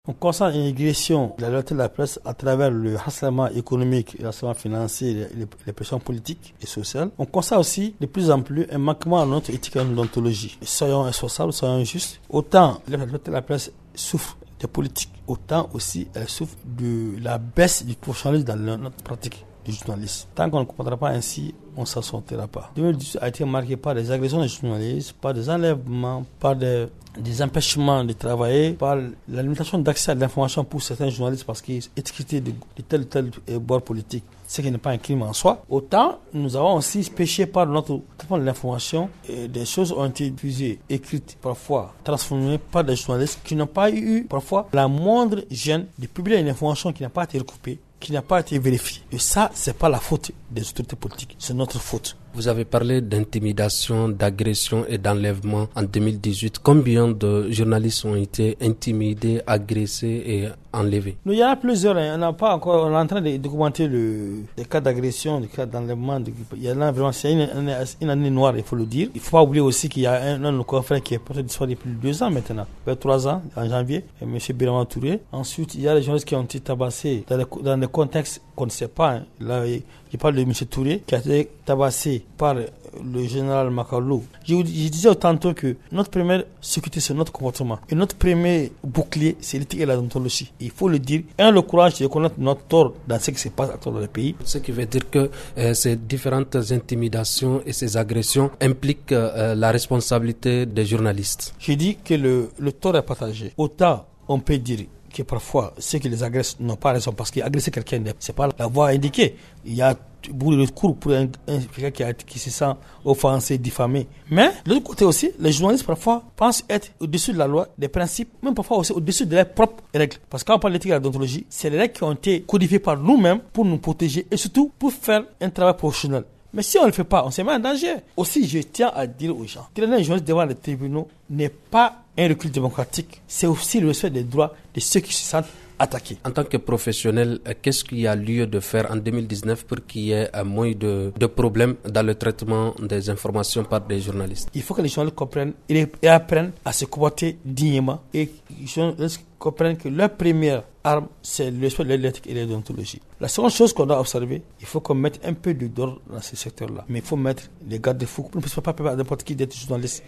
On constate une régression de la liberté de la presse à travers le harcèlement économique, le harcèlement financier, les pressions politiques et sociales. On constate aussi de plus en plus un manquement à notre éthique et à notre ontologie. Soyons responsables, soyons justes. Autant la liberté de la presse souffre des politiques, autant aussi elle souffre de la baisse du professionnalisme dans notre pratique du journalisme. Tant qu'on ne comprendra pas ainsi, on ne s'en sortira pas. 2018 a été marqué par des agressions des journalistes, par des enlèvements, par des empêchements de travailler, par la limitation d'accès à l'information pour certains journalistes parce qu'ils étiquetaient de tel ou tel bord politique, ce qui n'est pas un crime en soi. Autant, nous avons aussi péché par notre traitement de l'information et des choses ont été diffusées, écrites, parfois transformées par des journalistes qui n'ont pas eu, parfois, la moindre gêne de publier une information qui n'a pas été recoupée, qui n'a pas été vérifiée. Et ça, c'est pas la faute des autorités politiques, c'est notre faute. Vous avez parlé d'intimidation, d'agression et d'enlèvement en 2018. Combien de journalistes ont été intimidés, agressés et enlevés? Il y en a plusieurs. On n'a pas encore. On est en train de documenter les cas d'agression, les cas d'enlèvement. Il y en a vraiment. C'est une année noire, il faut le dire. Il ne faut pas oublier aussi qu'il y a un de nos confrères qui est porté disparu depuis 2 ans maintenant, vers 3 ans, en janvier, M. Birama Touré. Ensuite, il y a les journalistes qui ont été tabassés dans des contextes qu'on ne sait pas. Là, je parle de M. Touré, qui a été tabassé par le général Makalou. Je disais tantôt que notre première sécurité, c'est notre comportement. Et notre premier bouclier, c'est l'éthique et la déontologie. Il faut le dire. Et le courage de reconnaître notre tort dans ce qui se passe dans le pays. Ce qui veut dire que ces différentes intimidations et ces agressions impliquent la responsabilité des journalistes. Je dis que le tort est partagé. Autant on peut dire que parfois ceux qui les agressent n'ont pas raison parce qu'agresser quelqu'un, c'est pas la voie indiquée. Il y a beaucoup de recours pour quelqu'un qui se sent offensé, diffamé. Mais de l'autre côté aussi, les journalistes parfois pensent être au-dessus de la loi, des principes, même parfois aussi au-dessus de leurs propres règles. Parce que quand on parle d'éthique et d'ontologie, c'est les règles qui ont été codifiées par nous-mêmes pour nous protéger et surtout pour faire un travail professionnel. Mais si on ne le fait pas, on se met en danger. Aussi, je tiens à dire aux gens, traîner un journaliste devant les tribunaux n'est pas un recul démocratique. C'est aussi le respect des droits de ceux qui se sentent attaqués. En tant que professionnel, qu'est-ce qu'il y a lieu de faire en 2019 pour qu'il y ait moins de problèmes dans le traitement des informations par des journalistes? Il faut que les journalistes comprennent et apprennent à se comporter dignement et les journalistes comprennent que leur première arme, c'est le respect de l'éthique et de la déontologie. La seconde chose qu'on doit observer, il faut qu'on mette un peu d'ordre dans ce secteur-là. Mais il faut mettre les garde-fous. On ne peut pas permettre à n'importe qui d'être journaliste.